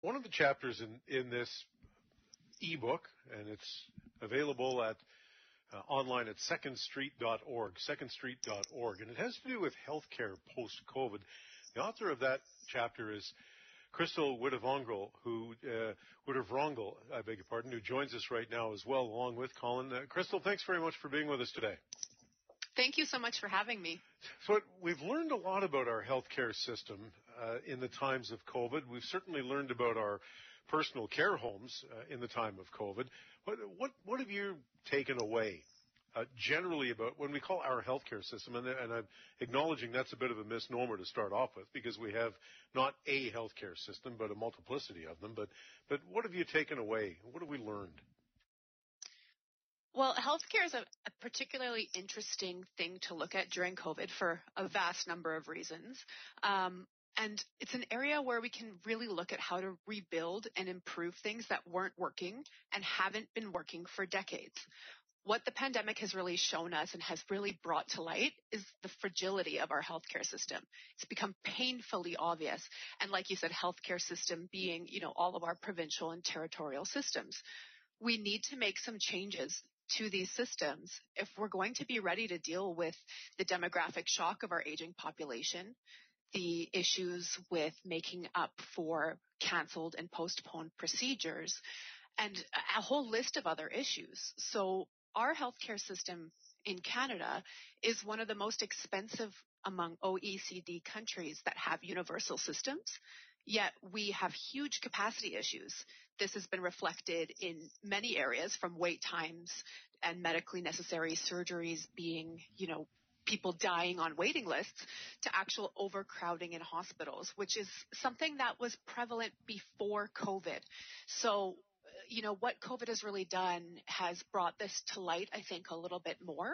One of the chapters in this ebook, and it's available at online at secondstreet.org, and it has to do with healthcare post-COVID. The author of that chapter is Crystal Wittevongel, who joins us right now as well, along with Colin. Crystal, thanks very much for being with us today. Thank you so much for having me. So we've learned a lot about our healthcare system in the times of COVID. We've certainly learned about our personal care homes in the time of COVID. What have you taken away generally about when we call our healthcare system? And I'm acknowledging that's a bit of a misnomer to start off with, because we have not a healthcare system, but a multiplicity of them. But what have you taken away? What have we learned? Well, healthcare is a particularly interesting thing to look at during COVID for a vast number of reasons. And it's an area where we can really look at how to rebuild and improve things that weren't working and haven't been working for decades. What the pandemic has really shown us and has really brought to light is the fragility of our healthcare system. It's become painfully obvious. And like you said, healthcare system being, all of our provincial and territorial systems. We need to make some changes to these systems if we're going to be ready to deal with the demographic shock of our aging population, the issues with making up for canceled and postponed procedures, and a whole list of other issues. So our healthcare system in Canada is one of the most expensive among OECD countries that have universal systems, yet we have huge capacity issues. This has been reflected in many areas, from wait times and medically necessary surgeries being, people dying on waiting lists, to actual overcrowding in hospitals, which is something that was prevalent before COVID. So, what COVID has really done has brought this to light, I think, a little bit more.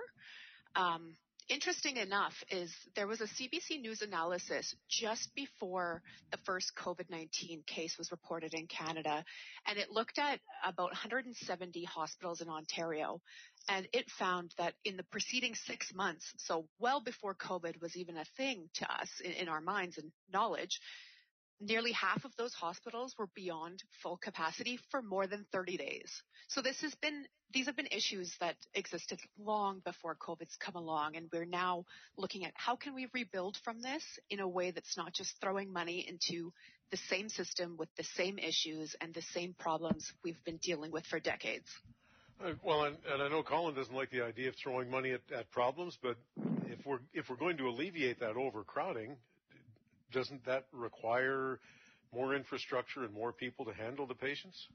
Interesting enough is there was a CBC News analysis just before the first COVID-19 case was reported in Canada, and it looked at about 170 hospitals in Ontario, and it found that in the preceding 6 months, so well before COVID was even a thing to us in our minds and knowledge, nearly half of those hospitals were beyond full capacity for more than 30 days. So these have been issues that existed long before COVID's come along, and we're now looking at how can we rebuild from this in a way that's not just throwing money into the same system with the same issues and the same problems we've been dealing with for decades. Well, and I know Colin doesn't like the idea of throwing money at problems, but if we're going to alleviate that overcrowding, doesn't that require more infrastructure and more people to handle the patients?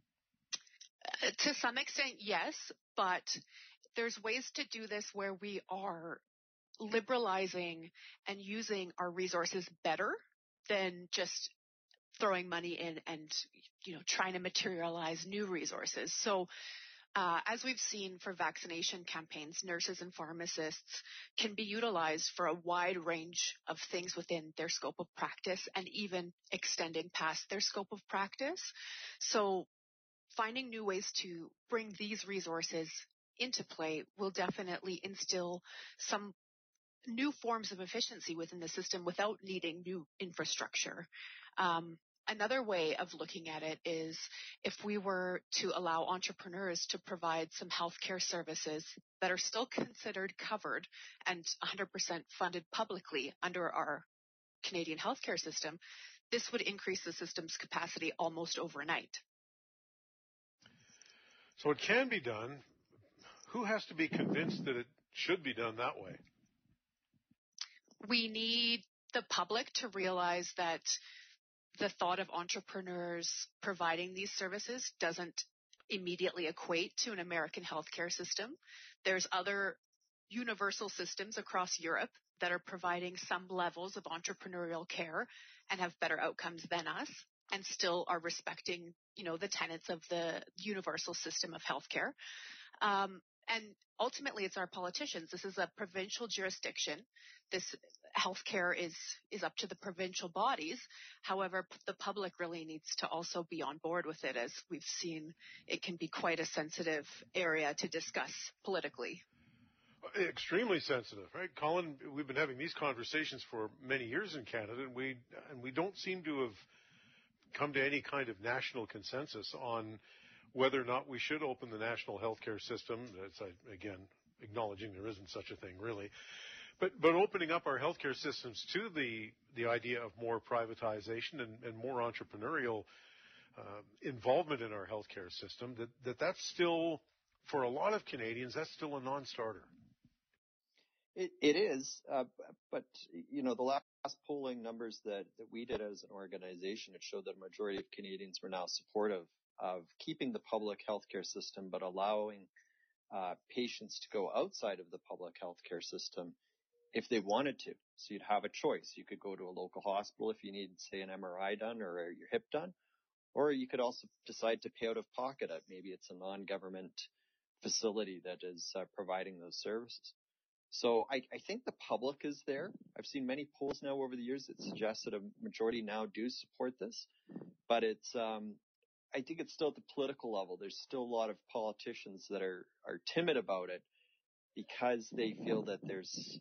To some extent, yes, but there's ways to do this where we are liberalizing and using our resources better than just throwing money in and, trying to materialize new resources. So, as we've seen for vaccination campaigns, nurses and pharmacists can be utilized for a wide range of things within their scope of practice and even extending past their scope of practice. So finding new ways to bring these resources into play will definitely instill some new forms of efficiency within the system without needing new infrastructure. Another way of looking at it is if we were to allow entrepreneurs to provide some healthcare services that are still considered covered and 100% funded publicly under our Canadian healthcare system, this would increase the system's capacity almost overnight. So it can be done. Who has to be convinced that it should be done that way? We need the public to realize that the thought of entrepreneurs providing these services doesn't immediately equate to an American healthcare system. There's other universal systems across Europe that are providing some levels of entrepreneurial care and have better outcomes than us and still are respecting, the tenets of the universal system of healthcare. And ultimately, it's our politicians. This is a provincial jurisdiction. This healthcare is up to the provincial bodies. However, the public really needs to also be on board with it, as we've seen it can be quite a sensitive area to discuss politically. Extremely sensitive, right? Colin, we've been having these conversations for many years in Canada, and we don't seem to have come to any kind of national consensus on whether or not we should open the national healthcare system. That's, again, acknowledging there isn't such a thing really. But opening up our healthcare systems to the idea of more privatization and more entrepreneurial involvement in our healthcare system, that's still, for a lot of Canadians, that's still a non-starter. It is, but the last polling numbers that we did as an organization, it showed that a majority of Canadians were now supportive of keeping the public healthcare system, but allowing patients to go outside of the public healthcare system if they wanted to. So you'd have a choice. You could go to a local hospital if you need, say, an MRI done or your hip done, or you could also decide to pay out of pocket at maybe it's a non-government facility that is providing those services. So I think the public is there. I've seen many polls now over the years that suggest that a majority now do support this, but it's I think it's still at the political level. There's still a lot of politicians that are timid about it because they feel that there's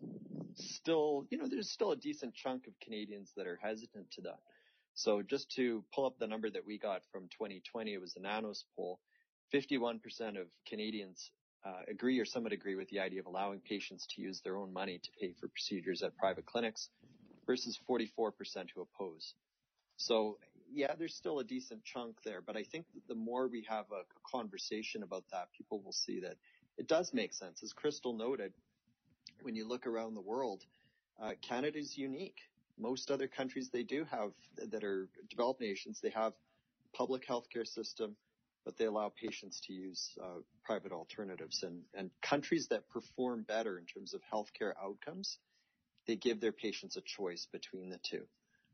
still a decent chunk of Canadians that are hesitant to that. So just to pull up the number that we got from 2020, it was the Nanos poll. 51% of Canadians agree or somewhat agree with the idea of allowing patients to use their own money to pay for procedures at private clinics versus 44% who oppose. So yeah, there's still a decent chunk there, but I think that the more we have a conversation about that, people will see that it does make sense. As Crystal noted, when you look around the world, Canada is unique. Most other countries they do have that are developed nations, they have public healthcare system, but they allow patients to use private alternatives. And countries that perform better in terms of healthcare outcomes, they give their patients a choice between the two.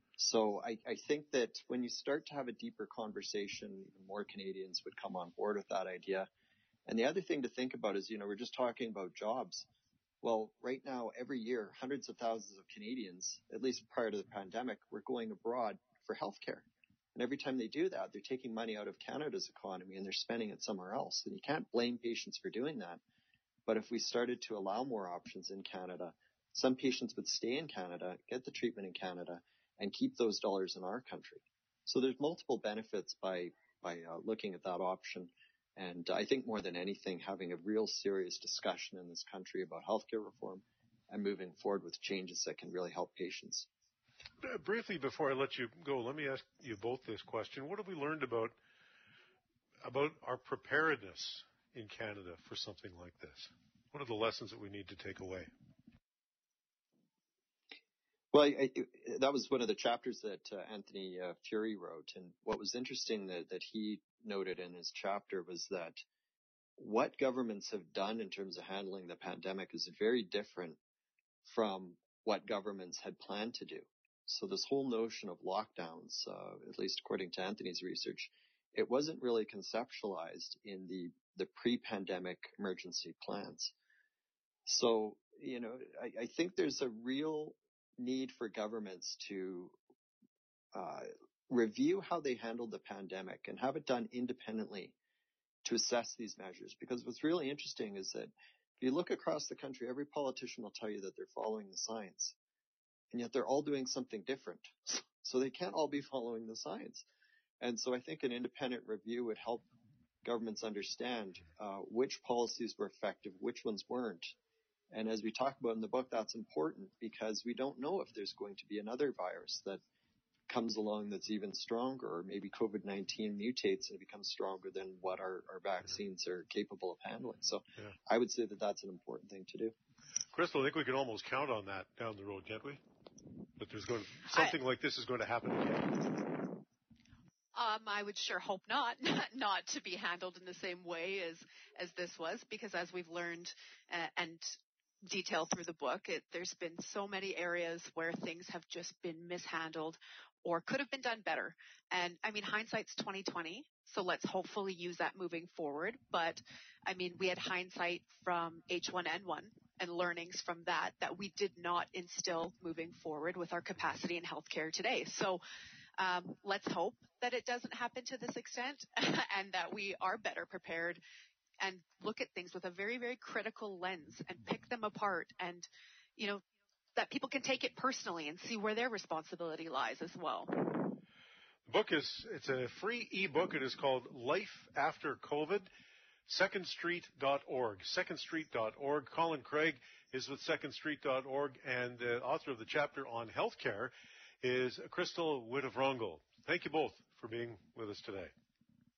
So I think that when you start to have a deeper conversation, even more Canadians would come on board with that idea. And the other thing to think about is, we're just talking about jobs. Well, right now, every year, hundreds of thousands of Canadians, at least prior to the pandemic, were going abroad for healthcare. And every time they do that, they're taking money out of Canada's economy and they're spending it somewhere else. And you can't blame patients for doing that. But if we started to allow more options in Canada, some patients would stay in Canada, get the treatment in Canada, and keep those dollars in our country. So there's multiple benefits by looking at that option. And I think more than anything, having a real serious discussion in this country about healthcare reform and moving forward with changes that can really help patients. Briefly, before I let you go, let me ask you both this question. What have we learned about our preparedness in Canada for something like this? What are the lessons that we need to take away? Well, that was one of the chapters that Anthony Furey wrote. And what was interesting that he noted in his chapter was that what governments have done in terms of handling the pandemic is very different from what governments had planned to do. So this whole notion of lockdowns, at least according to Anthony's research, it wasn't really conceptualized in the pre-pandemic emergency plans. So, I think there's a real need for governments to review how they handled the pandemic and have it done independently to assess these measures. Because what's really interesting is that if you look across the country, every politician will tell you that they're following the science, and yet they're all doing something different. So they can't all be following the science. And so I think an independent review would help governments understand which policies were effective, which ones weren't. And as we talk about in the book, that's important because we don't know if there's going to be another virus that comes along that's even stronger, or maybe COVID-19 mutates and it becomes stronger than what our vaccines are capable of handling. So I would say that that's an important thing to do. Crystal, I think we can almost count on that down the road, can't we? That there's something like this is going to happen again. I would sure hope not to be handled in the same way as this was, because as we've learned and detailed through the book, there's been so many areas where things have just been mishandled or could have been done better. And I mean, hindsight's 2020, so let's hopefully use that moving forward. But I mean, we had hindsight from H1N1 and learnings from that we did not instill moving forward with our capacity in healthcare today. So let's hope that it doesn't happen to this extent and that we are better prepared and look at things with a very, very critical lens and pick them apart, and, that people can take it personally and see where their responsibility lies as well. It's a free ebook. It is called Life After COVID, secondstreet.org, secondstreet.org. Colin Craig is with secondstreet.org, and the author of the chapter on healthcare is Crystal Witt of Rongel. Thank you both for being with us today.